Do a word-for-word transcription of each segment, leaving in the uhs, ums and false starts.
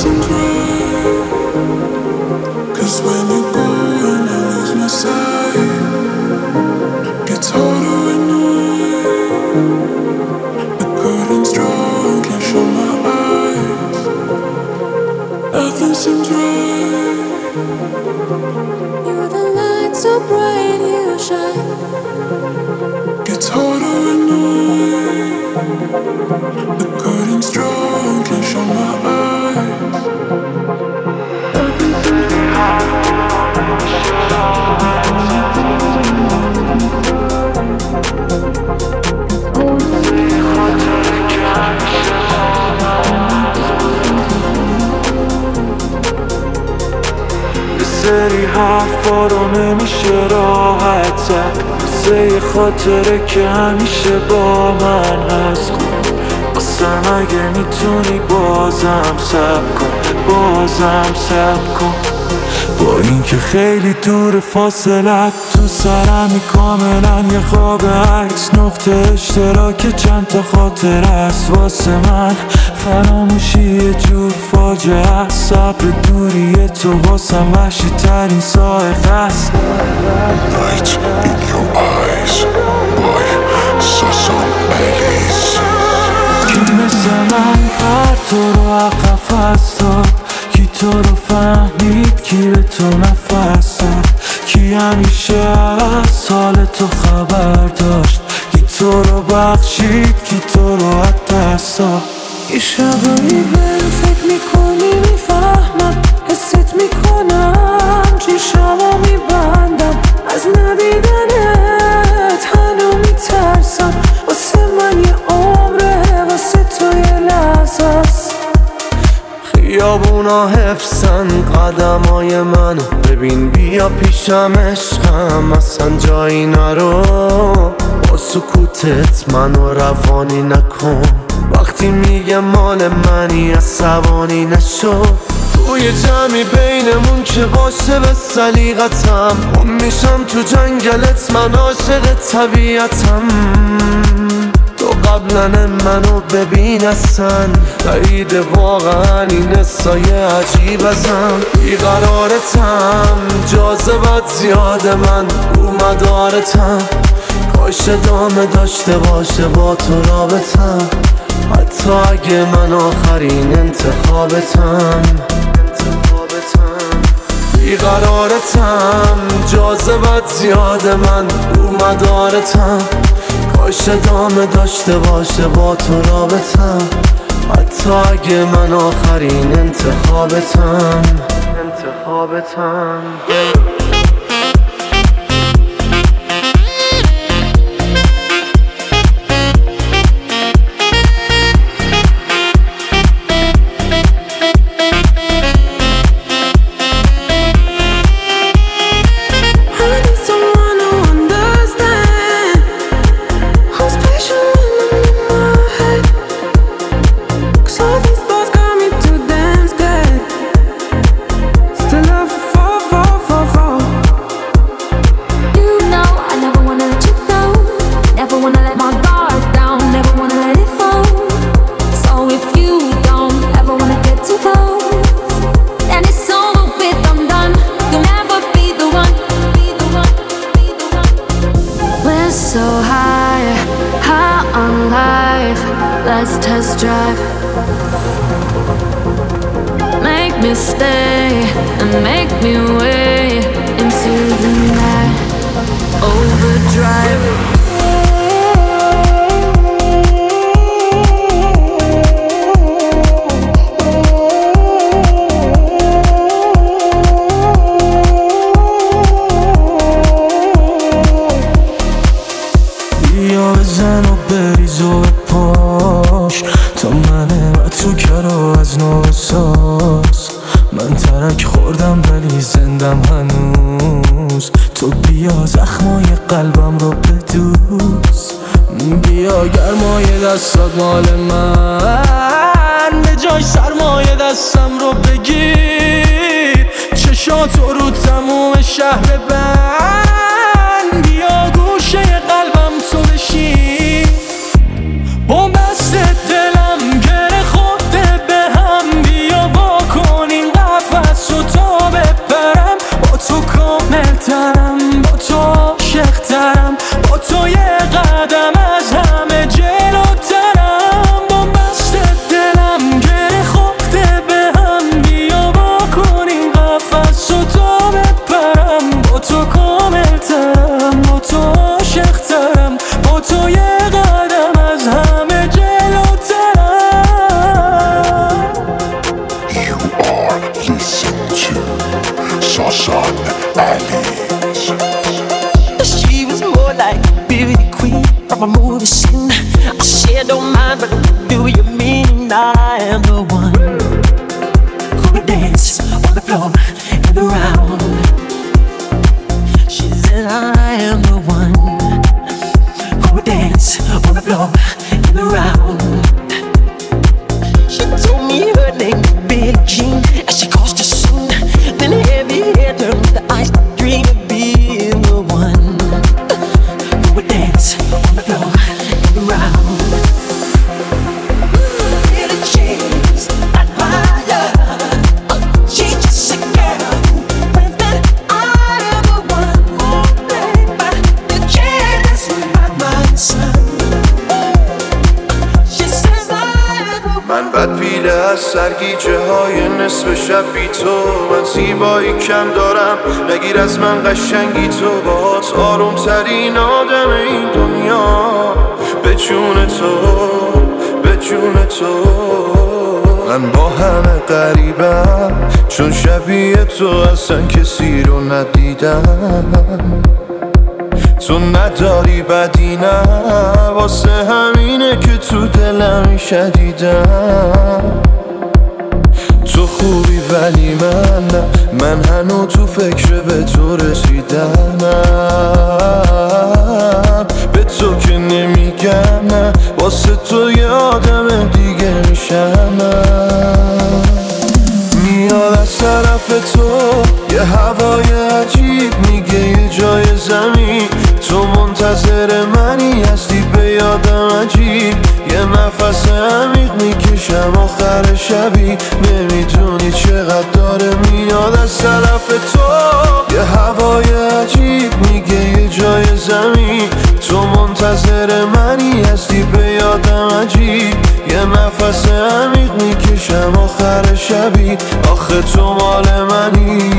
seems right. Cause when you go and I lose my sight, gets harder at night. The curtain's drawn, can't show my eyes. Nothing seems right. You're the light so bright, you shine. Gets harder at night. The curtain's drawn, can't show my eyes. سری حرفا رو نمیشه راحت زد واسه یه خاطره که همیشه با من هست واسه مگه میتونی بازم سب کن بازم سب کن با اینکه خیلی دور فاصلت تو سرمی کاملا یه خواب عکس نقطه اشتراک چند تا خاطره است واسه من فراموشی یه جور فاجعه است صبر دوری تو واسم وحشی ترین سائق است Light in your eyes, boy, ساسان الیس کی مثل من پر تو رو عقب فرستاد کی تو رو فهمید کی به تو نفس داد کی همیشه از حال تو خبر داشت کی تو رو بخشید کی تو رو از دست داد یه شبایی بهم فکر میکنی میفهمم حست میکنم چشمو میبندم از ندیدنت هنو میترسم واسه من یه عمره واسه تو یه لحظه است خیابونا حفظن قدمای منو ببین بیا پیشم عشقم اصلا جایی نرو با سکوتت منو روانی نکن وقتی میگه مال منی عصبانی نشو توی جمعی بینمون که باشه به سلیقتم گم میشم تو جنگلت من عاشق طبیعتم تو قبلا منو ببین اصلا بعید واقعا این سایه عجیب ازم بیقرارتم جاذبت زیاد من رو مدارتم کاش ادامه داشته باشه با تو رابطم حتی اگه من آخرین انتخابتم بیقرارتم جاذبت زیاد من رو مدارتم کاش ادامه داشته باشه با تو رابطم حتی اگه من آخرین انتخابتم انتخابتم So high, high on life. Let's test drive. Make me stay and make me wait into the night. Overdrive. بیا بزن و بریز و پاش تا منه و تو کرا از نو ساز من ترک خوردم ولی زندم هنوز تو بیا زخمای قلبم رو بدوز بیا گرمای دستات مال من به جای سرمایه دستم رو بگیر چشاتو رو تموم شهر بند بیا گوشه قلبم تو بشین بومبست دلم گره خورده به هم بیا واکن من بد پیله از سرگیجه های نصف شب بی تو. من زیبایی کم دارم نگیر از من قشنگی تو. باهات آروم ترین آدم این دنیا به جون تو، به جون تو. من با همه غریبم چون شبیه تو اصلا کسی رو ندیدم. تو نداری بدی نه واسه همینه که تو دلم شدیدم. تو خوبی ولی من نه، من هنو تو فکر به تو رسیدنم. به تو که نمیگم نه واسه تو یه آدم دیگه میشم. میاد از طرف تو یه هوای عجیب میگه یه جای زمین تو منتظر منی هستی به یادم عجیب. یه نفس عمیق میکشم آخر شبی نمیدونی چقدر داره میاد از طرف تو. یه هوای عجیب میگه یه جای زمین تو منتظر منی هستی به یادم عجیب. یه نفس عمیق میکشم آخر شبی آخه تو مال منی.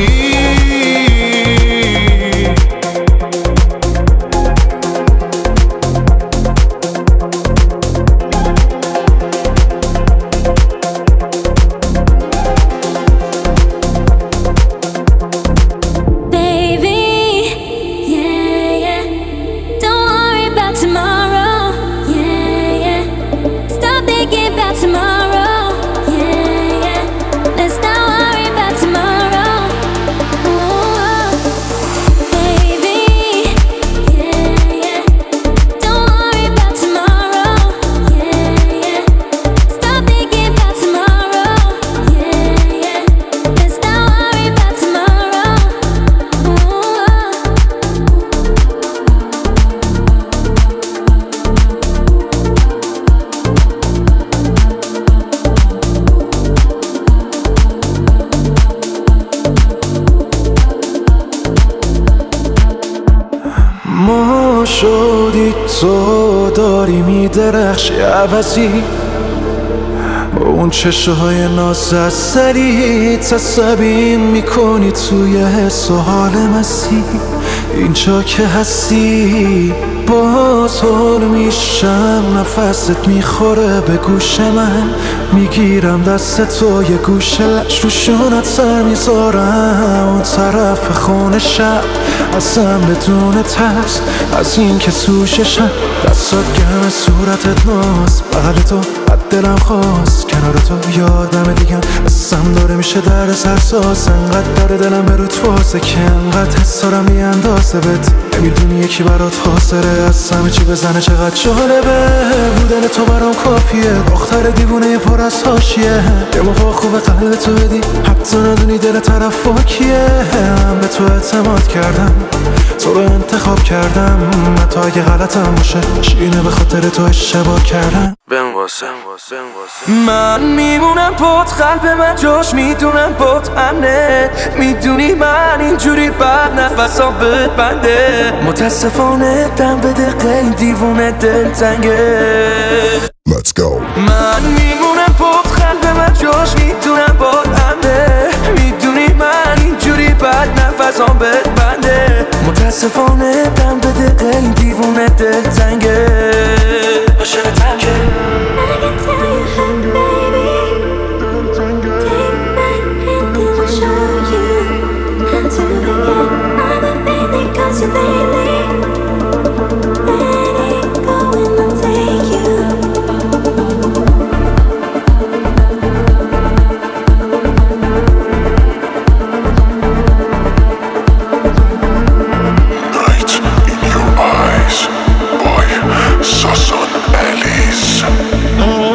ما شدی تو داری میدرخشی عوضی اون چشه های نازسری تصبیم میکنی توی حس و حال مستی. اینجا که هستی باز حال میشم نفست میخوره به گوش من. میگیرم دست تو یه گوشه لش رو شونت سر میذارم اون طرف خونه شب اصلا بدون ترس از این که سوششم. دستات گرم صورتت ناز بغل تو بد دلم خواست کنار تو یادم دیگم بسم داره میشه در سرساز. انقدر داره دلم به رو توازه که انقدر حس دارم بیاندازه بهت نمیدونی یکی برات خاصره از همه چی بزنه چقدر جالبه. بودن تو برام کافیه دختر دیوونه پر از حاشیه. یه موقع خوبه قلب تو بدی حتی ندونی دل طرف کیه. من به تو اعتماد کردم تو رو انتخاب کردم حتی اگه غلطم باشه شینه به خاطر تو اشتباه کردم. بم واسه من میمونم پات قلب من جاش میدونم بات امنه. میدونی من اینجوری بعد نفسام بهت بنده. متاسفانه دم به دقیقه این دیوونه دل تنگه. Let's go. من میمونم پات قلب من جاش میدونم بات امنه. میدونی من اینجوری بعد نفسام بهت بنده. متاسفانه دم به دقیقه این دیوونه دل تنگه. عاشق تنگه. Alice.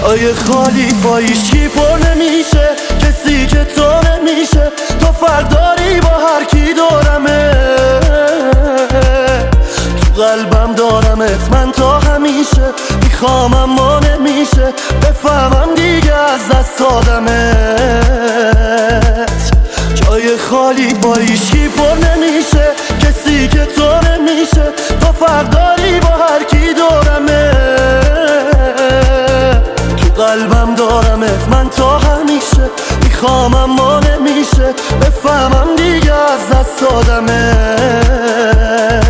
جای خالی با هیچکی پر نمیشه، کسی که تو نمیشه. تو فرق داری با هر کی دورمه، تو قلبم دارمت من تا همیشه. میخوام اما نمیشه بفهمم دیگه از دست دادمت. جای خالی با هیچکی پر نمیشه، کسی که تو نمیشه. تو فرق داری با هر کی دورمه، تو قلبم دارمت من تا همیشه. میخوام اما نمیشه بفهمم دیگه از دست دادمت.